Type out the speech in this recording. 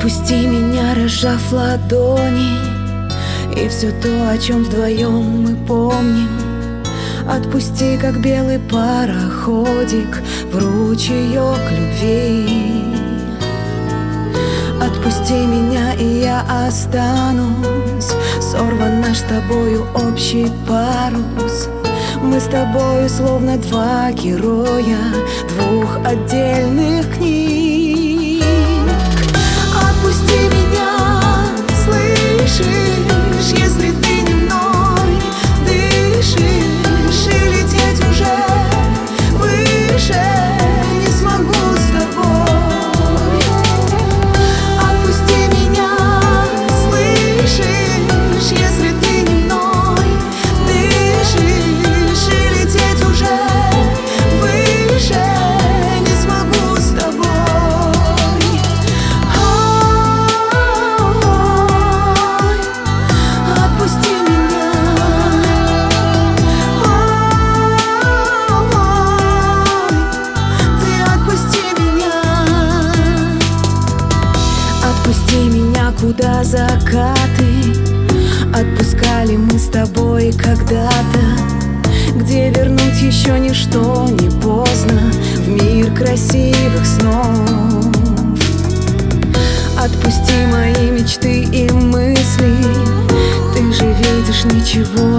Отпусти меня, разжав ладони, и все то, о чем вдвоем мы помним. Отпусти, как белый пароходик в ручеек любви. Отпусти меня, и я останусь. Сорван наш с тобою общий парус. Мы с тобою словно два героя двух отдельных книг. Отпусти меня, слышишь, если ты не мной дышишь, и лететь уже выше не смогу с тобой. Отпусти меня, слышишь, если ты не мной дышишь, и лететь уже выше не смогу с тобой. Отпусти меня, ты отпусти меня. Отпусти меня, куда закаты отпускали мы с тобой когда-то, где вернуть еще ничто не поздно в мир красивых снов. Отпусти мои мечты и мысли, ты же видишь, ничего